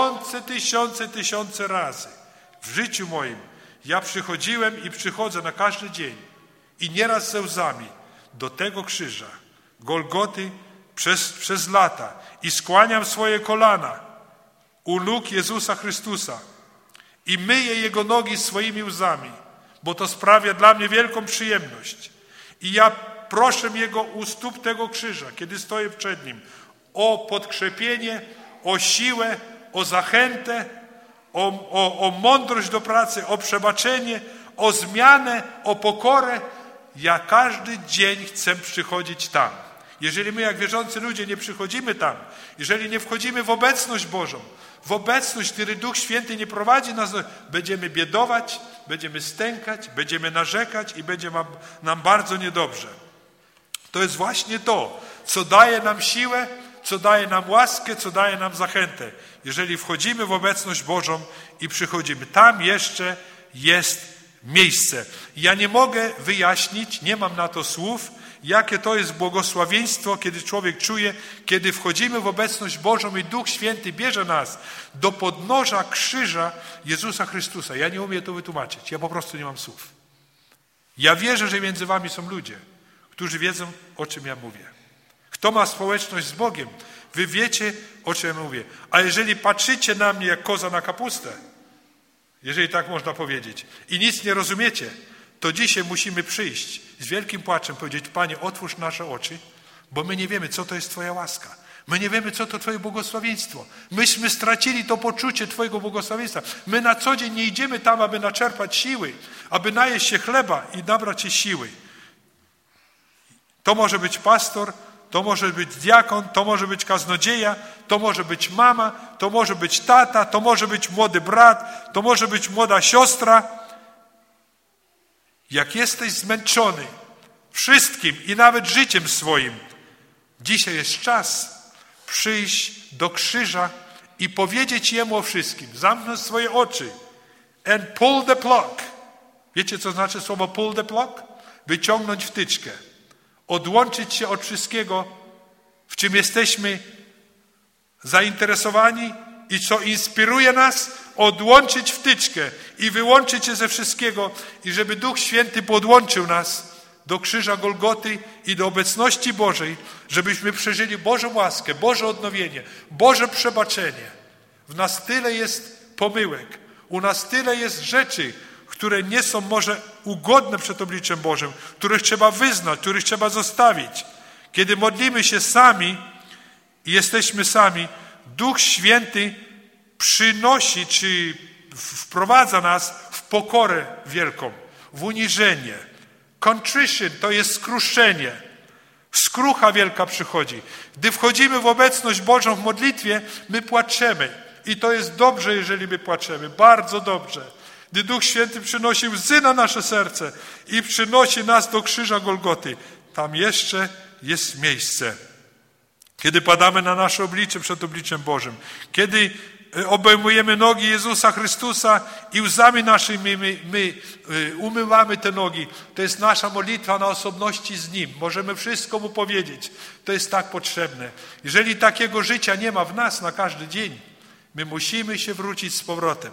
tysiące razy w życiu moim ja przychodziłem i przychodzę na każdy dzień i nieraz ze łzami do tego krzyża Golgoty przez lata i skłaniam swoje kolana u nóg Jezusa Chrystusa i myję Jego nogi swoimi łzami, bo to sprawia dla mnie wielką przyjemność. I ja proszę Jego u stóp tego krzyża, kiedy stoję przed Nim, o podkrzepienie, o siłę, o zachętę, o mądrość do pracy, o przebaczenie, o zmianę, o pokorę. Ja każdy dzień chcę przychodzić tam. Jeżeli my jak wierzący ludzie nie przychodzimy tam, jeżeli nie wchodzimy w obecność Bożą, w obecność, który Duch Święty nie prowadzi nas, będziemy biedować, będziemy stękać, będziemy narzekać i będzie nam bardzo niedobrze. To jest właśnie to, co daje nam siłę, co daje nam łaskę, co daje nam zachętę. Jeżeli wchodzimy w obecność Bożą i przychodzimy. Tam jeszcze jest miejsce. Ja nie mogę wyjaśnić, nie mam na to słów, jakie to jest błogosławieństwo, kiedy człowiek czuje, kiedy wchodzimy w obecność Bożą i Duch Święty bierze nas do podnóża krzyża Jezusa Chrystusa. Ja nie umiem to wytłumaczyć. Ja po prostu nie mam słów. Ja wierzę, że między wami są ludzie, którzy wiedzą, o czym ja mówię. Kto ma społeczność z Bogiem, wy wiecie, o czym ja mówię. A jeżeli patrzycie na mnie jak koza na kapustę, jeżeli tak można powiedzieć, i nic nie rozumiecie, to dzisiaj musimy przyjść z wielkim płaczem, powiedzieć: Panie, otwórz nasze oczy, bo my nie wiemy, co to jest Twoja łaska. My nie wiemy, co to Twoje błogosławieństwo. Myśmy stracili to poczucie Twojego błogosławieństwa. My na co dzień nie idziemy tam, aby naczerpać siły, aby najeść się chleba i nabrać się siły. To może być pastor, to może być diakon, to może być kaznodzieja, to może być mama, to może być tata, to może być młody brat, to może być młoda siostra. Jak jesteś zmęczony wszystkim i nawet życiem swoim, dzisiaj jest czas przyjść do krzyża i powiedzieć Jemu o wszystkim. Zamknąć swoje oczy and pull the plug. Wiecie, co znaczy słowo pull the plug? Wyciągnąć wtyczkę. Odłączyć się od wszystkiego, w czym jesteśmy zainteresowani i co inspiruje nas, odłączyć wtyczkę i wyłączyć się ze wszystkiego i żeby Duch Święty podłączył nas do krzyża Golgoty i do obecności Bożej, żebyśmy przeżyli Bożą łaskę, Boże odnowienie, Boże przebaczenie. W nas tyle jest pomyłek, u nas tyle jest rzeczy, które nie są może ugodne przed obliczem Bożym, których trzeba wyznać, których trzeba zostawić. Kiedy modlimy się sami i jesteśmy sami, Duch Święty przynosi, czy wprowadza nas w pokorę wielką, w uniżenie. Contrition to jest skruszenie. Skrucha wielka przychodzi. Gdy wchodzimy w obecność Bożą w modlitwie, my płaczemy. I to jest dobrze, jeżeli my płaczemy. Bardzo dobrze. Gdy Duch Święty przynosi łzy na nasze serce i przynosi nas do krzyża Golgoty, tam jeszcze jest miejsce. Kiedy padamy na nasze oblicze przed obliczem Bożym, kiedy obejmujemy nogi Jezusa Chrystusa i łzami naszymi my umywamy te nogi, to jest nasza modlitwa na osobności z Nim. Możemy wszystko Mu powiedzieć. To jest tak potrzebne. Jeżeli takiego życia nie ma w nas na każdy dzień, my musimy się wrócić z powrotem.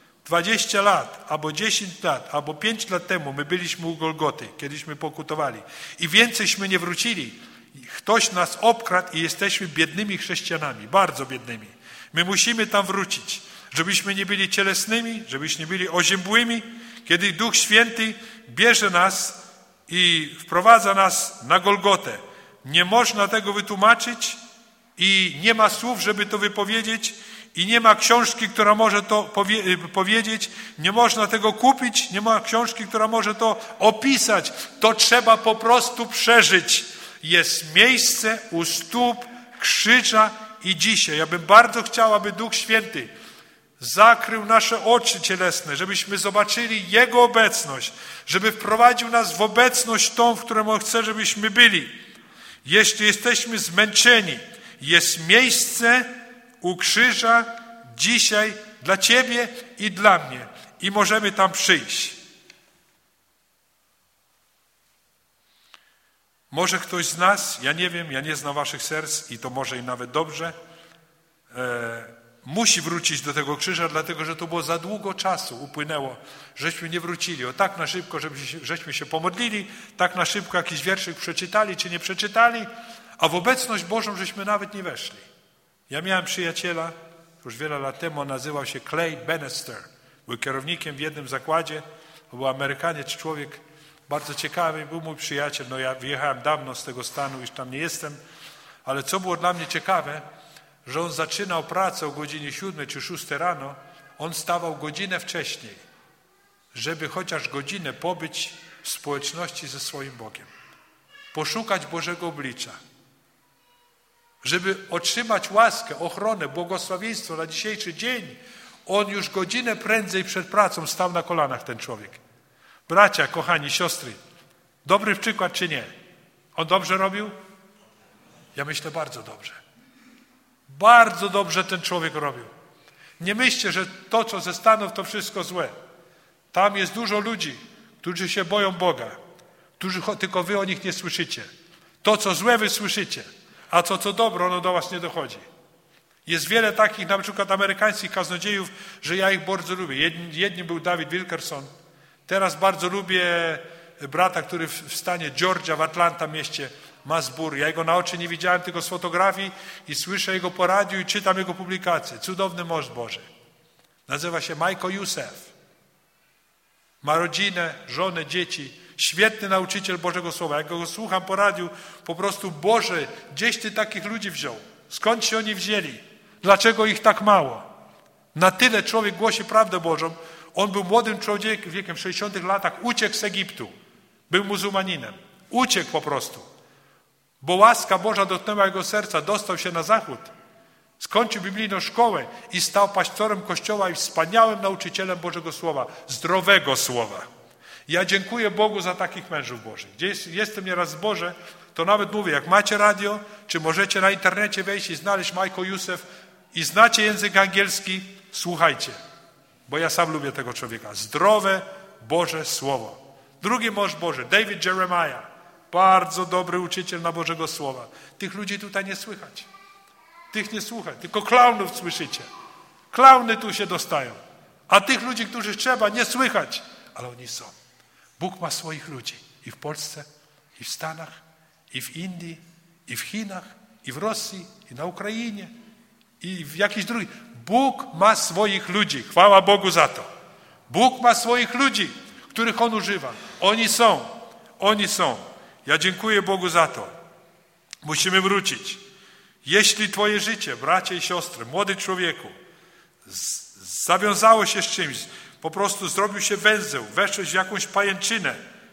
20 lat, albo 10 lat, albo 5 lat temu my byliśmy u Golgoty, kiedyśmy pokutowali i więcejśmy nie wrócili. Ktoś nas obkradł i jesteśmy biednymi chrześcijanami, bardzo biednymi. My musimy tam wrócić, żebyśmy nie byli cielesnymi, żebyśmy nie byli oziębłymi. Kiedy Duch Święty bierze nas i wprowadza nas na Golgotę, nie można tego wytłumaczyć i nie ma słów, żeby to wypowiedzieć. I nie ma książki, która może to powiedzieć, nie można tego kupić, nie ma książki, która może to opisać. To trzeba po prostu przeżyć. Jest miejsce u stóp krzyża i dzisiaj. Ja bym bardzo chciał, aby Duch Święty zakrył nasze oczy cielesne, żebyśmy zobaczyli Jego obecność, żeby wprowadził nas w obecność tą, w którą On chce, żebyśmy byli. Jeśli jesteśmy zmęczeni, jest miejsce u krzyża dzisiaj dla Ciebie i dla mnie. I możemy tam przyjść. Może ktoś z nas, ja nie wiem, ja nie znam waszych serc i to może i nawet dobrze, musi wrócić do tego krzyża, dlatego że to było za długo czasu upłynęło, żeśmy nie wrócili. O tak na szybko, żeśmy się pomodlili, tak na szybko jakiś wierszyk przeczytali czy nie przeczytali, a w obecność Bożą żeśmy nawet nie weszli. Ja miałem przyjaciela, już wiele lat temu, on nazywał się Clay Bannister. Był kierownikiem w jednym zakładzie, to był Amerykaniec, człowiek bardzo ciekawy, był mój przyjaciel. No ja wyjechałem dawno z tego stanu, już tam nie jestem, ale co było dla mnie ciekawe, że on zaczynał pracę o godzinie 7 czy 6 rano, on wstawał godzinę wcześniej, żeby chociaż godzinę pobyć w społeczności ze swoim Bogiem. Poszukać Bożego oblicza. Żeby otrzymać łaskę, ochronę, błogosławieństwo na dzisiejszy dzień, on już godzinę prędzej przed pracą stał na kolanach, ten człowiek. Bracia, kochani, siostry, dobry przykład czy nie? On dobrze robił? Ja myślę, bardzo dobrze. Bardzo dobrze ten człowiek robił. Nie myślcie, że to, co ze Stanów, to wszystko złe. Tam jest dużo ludzi, którzy się boją Boga, tylko wy o nich nie słyszycie. To, co złe, wy słyszycie, a to, co dobre, ono do was nie dochodzi. Jest wiele takich, na przykład amerykańskich kaznodziejów, że ja ich bardzo lubię. Jednym był David Wilkerson. Teraz bardzo lubię brata, który w stanie Georgia, w Atlanta mieście, ma zbór. Ja jego na oczy nie widziałem, tylko z fotografii i słyszę jego po radiu i czytam jego publikacje. Cudowny mąż Boży. Nazywa się Michael Youssef. Ma rodzinę, żonę, dzieci. Świetny nauczyciel Bożego Słowa. Jak go słucham po radiu, po prostu Boże, gdzieś Ty takich ludzi wziął? Skąd się oni wzięli? Dlaczego ich tak mało? Na tyle człowiek głosi prawdę Bożą. On był młodym człowiekiem w 60 latach, uciekł z Egiptu. Był muzułmaninem. Uciekł po prostu. Bo łaska Boża dotknęła jego serca, dostał się na zachód. Skończył biblijną szkołę i stał pastorem kościoła i wspaniałym nauczycielem Bożego Słowa, zdrowego Słowa. Ja dziękuję Bogu za takich mężów Bożych. Gdzie jestem nieraz w zborze, to nawet mówię, jak macie radio, czy możecie na internecie wejść i znaleźć Michael Youssef i znacie język angielski, słuchajcie. Bo ja sam lubię tego człowieka. Zdrowe Boże Słowo. Drugi mąż Boży, David Jeremiah. Bardzo dobry uczyciel na Bożego Słowa. Tych ludzi tutaj nie słychać. Tych nie słuchać, tylko klaunów słyszycie. Klauny tu się dostają. A tych ludzi, których trzeba, nie słychać. Ale oni są. Bóg ma swoich ludzi. I w Polsce, i w Stanach, i w Indii, i w Chinach, i w Rosji, i na Ukrainie, i w jakichś drugich. Bóg ma swoich ludzi. Chwała Bogu za to. Bóg ma swoich ludzi, których On używa. Oni są. Oni są. Ja dziękuję Bogu za to. Musimy wrócić. Jeśli twoje życie, bracia i siostry, młody człowieku, zawiązało się z czymś, po prostu zrobił się węzeł, weszłeś w jakąś pajęczynę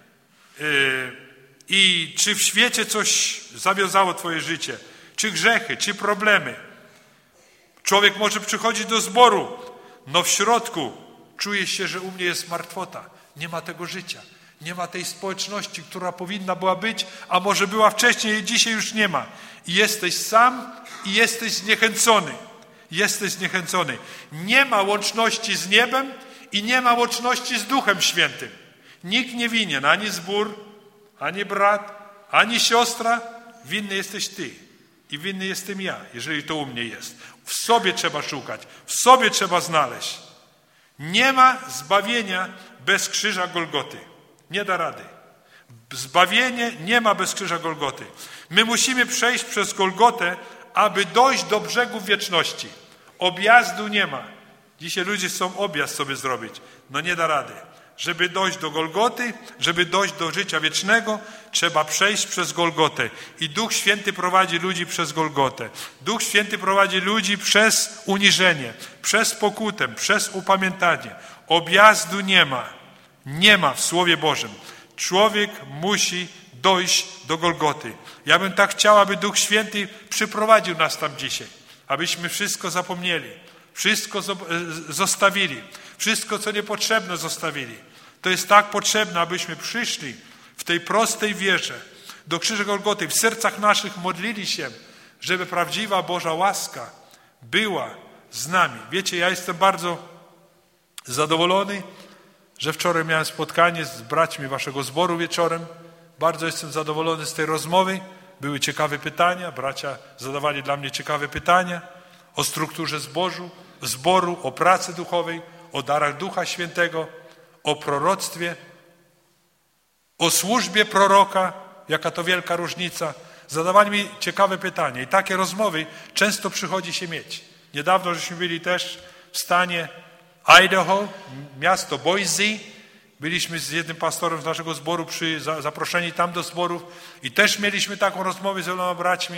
i czy w świecie coś zawiązało twoje życie, czy grzechy, czy problemy. Człowiek może przychodzić do zboru, no w środku czuje się, że u mnie jest martwota. Nie ma tego życia. Nie ma tej społeczności, która powinna była być, a może była wcześniej i dzisiaj już nie ma. I jesteś sam i jesteś zniechęcony. Jesteś zniechęcony. Nie ma łączności z niebem i nie ma łączności z Duchem Świętym. Nikt nie winien, ani zbór, ani brat, ani siostra. Winny jesteś ty i winny jestem ja, jeżeli to u mnie jest. W sobie trzeba szukać, w sobie trzeba znaleźć. Nie ma zbawienia bez krzyża Golgoty. Nie da rady. Zbawienie nie ma bez krzyża Golgoty. My musimy przejść przez Golgotę, aby dojść do brzegu wieczności. Objazdu nie ma. Dzisiaj ludzie chcą objazd sobie zrobić. No nie da rady. Żeby dojść do Golgoty, żeby dojść do życia wiecznego, trzeba przejść przez Golgotę. I Duch Święty prowadzi ludzi przez Golgotę. Duch Święty prowadzi ludzi przez uniżenie, przez pokutę, przez upamiętanie. Objazdu nie ma. Nie ma w Słowie Bożym. Człowiek musi dojść do Golgoty. Ja bym tak chciał, aby Duch Święty przyprowadził nas tam dzisiaj. Abyśmy wszystko zapomnieli. Wszystko zostawili. Wszystko, co niepotrzebne, zostawili. To jest tak potrzebne, abyśmy przyszli w tej prostej wierze do krzyża Golgoty. W sercach naszych modlili się, żeby prawdziwa Boża łaska była z nami. Wiecie, ja jestem bardzo zadowolony, że wczoraj miałem spotkanie z braćmi waszego zboru wieczorem. Bardzo jestem zadowolony z tej rozmowy. Były ciekawe pytania. Bracia zadawali dla mnie ciekawe pytania o strukturze zboru, o pracy duchowej, o darach Ducha Świętego, o proroctwie, o służbie proroka, jaka to wielka różnica. Zadawali mi ciekawe pytania i takie rozmowy często przychodzi się mieć. Niedawno żeśmy byli też w stanie Idaho, miasto Boise. Byliśmy z jednym pastorem z naszego zboru zaproszeni tam do zborów i też mieliśmy taką rozmowę z wieloma braćmi.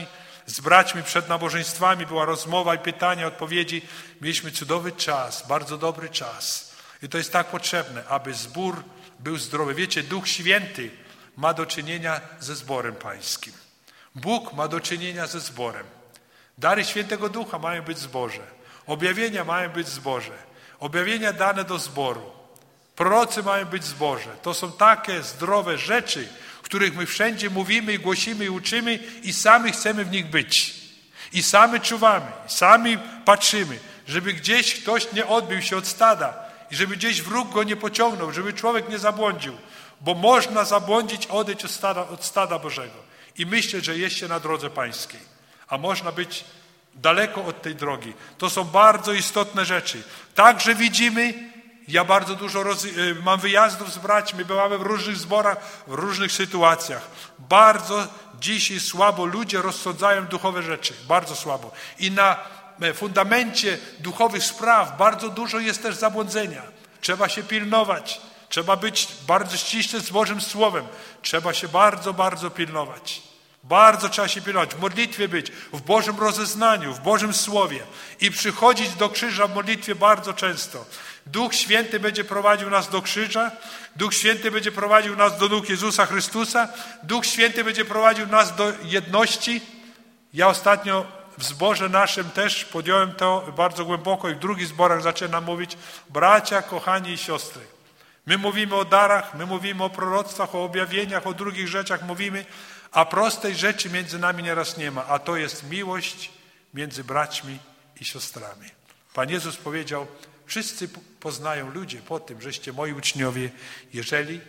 z braćmi przed nabożeństwami, była rozmowa i pytania, odpowiedzi. Mieliśmy cudowny czas, bardzo dobry czas. I to jest tak potrzebne, aby zbór był zdrowy. Wiecie, Duch Święty ma do czynienia ze zborem pańskim. Bóg ma do czynienia ze zborem. Dary Świętego Ducha mają być w zborze. Objawienia mają być w zborze. Objawienia dane do zboru. Prorocy mają być w zborze. To są takie zdrowe rzeczy, których my wszędzie mówimy i głosimy i uczymy i sami chcemy w nich być. I sami czuwamy, i sami patrzymy, żeby gdzieś ktoś nie odbił się od stada i żeby gdzieś wróg go nie pociągnął, żeby człowiek nie zabłądził, bo można zabłądzić, odejść od stada Bożego i myśleć, że jest się na drodze pańskiej, a można być daleko od tej drogi. To są bardzo istotne rzeczy. Także widzimy, ja bardzo dużo mam wyjazdów z braćmi, byłem w różnych zborach, w różnych sytuacjach. Bardzo dzisiaj słabo ludzie rozsądzają duchowe rzeczy, bardzo słabo. I na fundamencie duchowych spraw bardzo dużo jest też zabłądzenia. Trzeba się pilnować, trzeba być bardzo ściśle z Bożym Słowem. Trzeba się bardzo, bardzo pilnować. Bardzo trzeba się pilnować, w modlitwie być, w Bożym rozeznaniu, w Bożym Słowie i przychodzić do krzyża w modlitwie bardzo często. Duch Święty będzie prowadził nas do krzyża, Duch Święty będzie prowadził nas do nóg Jezusa Chrystusa, Duch Święty będzie prowadził nas do jedności. Ja ostatnio w zborze naszym też podjąłem to bardzo głęboko i w drugich zborach zaczynam mówić, bracia, kochani i siostry. My mówimy o darach, my mówimy o proroctwach, o objawieniach, o drugich rzeczach mówimy, a prostej rzeczy między nami nieraz nie ma, a to jest miłość między braćmi i siostrami. Pan Jezus powiedział, wszyscy poznają ludzie po tym, żeście moi uczniowie, jeżeli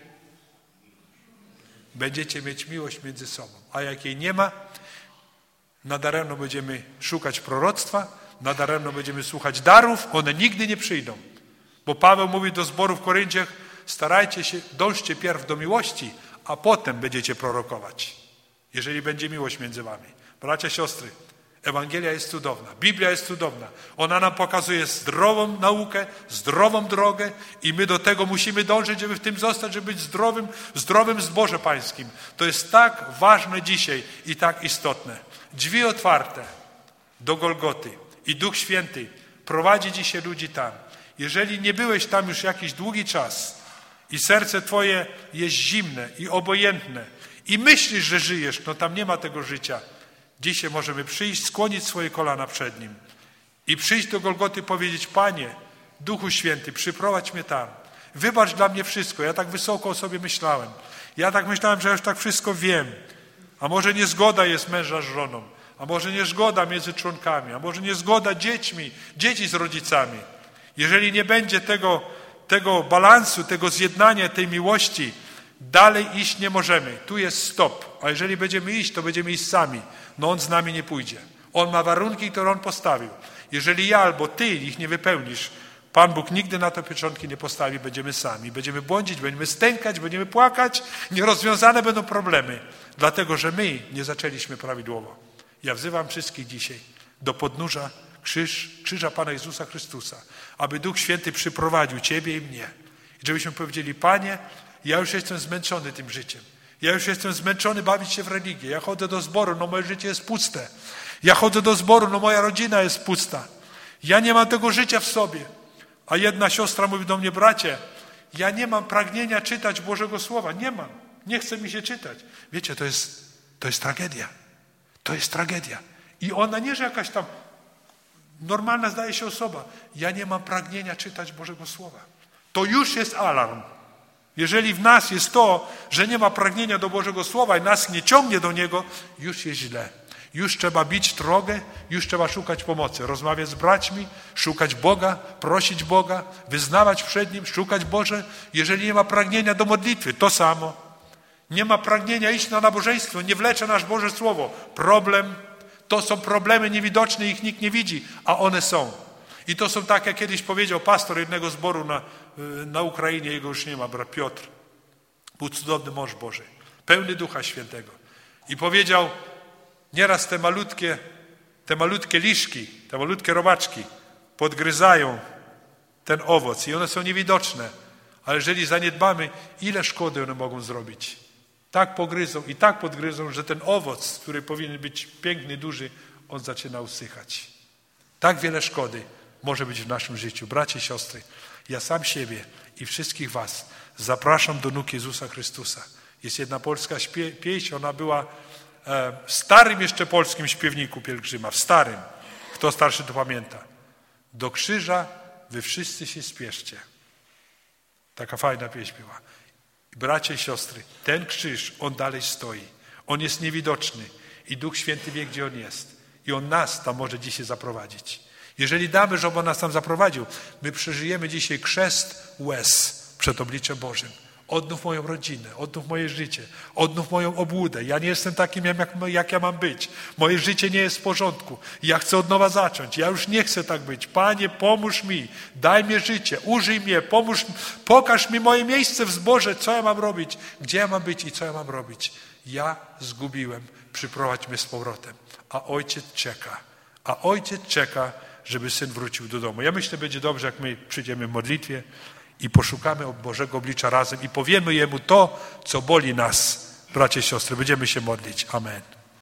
będziecie mieć miłość między sobą. A jak jej nie ma, nadaremno będziemy szukać proroctwa, nadaremno będziemy słuchać darów, one nigdy nie przyjdą. Bo Paweł mówi do zboru w Koryntiach, starajcie się, dążcie pierw do miłości, a potem będziecie prorokować. Jeżeli będzie miłość między wami. Bracia, siostry, Ewangelia jest cudowna, Biblia jest cudowna. Ona nam pokazuje zdrową naukę, zdrową drogę i my do tego musimy dążyć, żeby w tym zostać, żeby być zdrowym zborze pańskim. To jest tak ważne dzisiaj i tak istotne. Drzwi otwarte do Golgoty i Duch Święty prowadzi dzisiaj ludzi tam. Jeżeli nie byłeś tam już jakiś długi czas i serce twoje jest zimne i obojętne, i myślisz, że żyjesz, no tam nie ma tego życia. Dzisiaj możemy przyjść, skłonić swoje kolana przed Nim i przyjść do Golgoty i powiedzieć, Panie, Duchu Święty, przyprowadź mnie tam. Wybacz dla mnie wszystko. Ja tak wysoko o sobie myślałem. Ja tak myślałem, że już tak wszystko wiem. A może niezgoda jest męża z żoną. A może niezgoda między członkami. A może niezgoda dzieci z rodzicami. Jeżeli nie będzie tego balansu, tego zjednania, tej miłości, dalej iść nie możemy. Tu jest stop. A jeżeli będziemy iść, to będziemy iść sami. No On z nami nie pójdzie. On ma warunki, które On postawił. Jeżeli ja albo Ty ich nie wypełnisz, Pan Bóg nigdy na to pieczątki nie postawi. Będziemy sami. Będziemy błądzić, będziemy stękać, będziemy płakać. Nierozwiązane będą problemy. Dlatego, że my nie zaczęliśmy prawidłowo. Ja wzywam wszystkich dzisiaj do podnóża krzyża Pana Jezusa Chrystusa. Aby Duch Święty przyprowadził Ciebie i mnie. I żebyśmy powiedzieli, Panie, ja już jestem zmęczony tym życiem. Ja już jestem zmęczony bawić się w religię. Ja chodzę do zboru, no moje życie jest puste. Ja chodzę do zboru, no moja rodzina jest pusta. Ja nie mam tego życia w sobie. A jedna siostra mówi do mnie, bracie, ja nie mam pragnienia czytać Bożego Słowa. Nie mam. Nie chce mi się czytać. Wiecie, to jest tragedia. To jest tragedia. I ona nie, że jakaś tam normalna zdaje się osoba. Ja nie mam pragnienia czytać Bożego Słowa. To już jest alarm. Jeżeli w nas jest to, że nie ma pragnienia do Bożego Słowa i nas nie ciągnie do Niego, już jest źle. Już trzeba bić trogę, już trzeba szukać pomocy. Rozmawiać z braćmi, szukać Boga, prosić Boga, wyznawać przed Nim, szukać Boże. Jeżeli nie ma pragnienia do modlitwy, to samo. Nie ma pragnienia iść na nabożeństwo, nie wlecze nasz Boże Słowo. Problem, to są problemy niewidoczne, ich nikt nie widzi, a one są. I to są tak, jak kiedyś powiedział pastor jednego zboru na Ukrainie, jego już nie ma, brat Piotr. Był cudowny mąż Boży, pełny Ducha Świętego. I powiedział, nieraz te malutkie liszki, te malutkie robaczki podgryzają ten owoc i one są niewidoczne. Ale jeżeli zaniedbamy, ile szkody one mogą zrobić? tak pogryzą i tak podgryzą, że ten owoc, który powinien być piękny, duży, on zaczyna usychać. Tak wiele szkody może być w naszym życiu. Bracia i siostry, ja sam siebie i wszystkich was zapraszam do nóg Jezusa Chrystusa. Jest jedna polska pieśń, ona była w starym jeszcze polskim śpiewniku pielgrzyma, w starym. Kto starszy to pamięta. Do krzyża wy wszyscy się spieszcie. Taka fajna pieśń była. Bracia i siostry, ten krzyż, on dalej stoi. On jest niewidoczny i Duch Święty wie, gdzie on jest. I on nas tam może dzisiaj zaprowadzić. Jeżeli damy, żeby on nas tam zaprowadził, my przeżyjemy dzisiaj chrzest łez przed obliczem Bożym. Odnów moją rodzinę, odnów moje życie, odnów moją obłudę. Ja nie jestem takim, jak ja mam być. Moje życie nie jest w porządku. Ja chcę od nowa zacząć. Ja już nie chcę tak być. Panie, pomóż mi. Daj mi życie. Użyj mnie. Pomóż. Pokaż mi moje miejsce w zborze. Co ja mam robić? Gdzie ja mam być i co ja mam robić? Ja zgubiłem. Przyprowadź mnie z powrotem. A Ojciec czeka. A Ojciec czeka, żeby Syn wrócił do domu. Ja myślę, będzie dobrze, jak my przyjdziemy w modlitwie i poszukamy Bożego oblicza razem i powiemy Jemu to, co boli nas, bracia i siostry. Będziemy się modlić. Amen.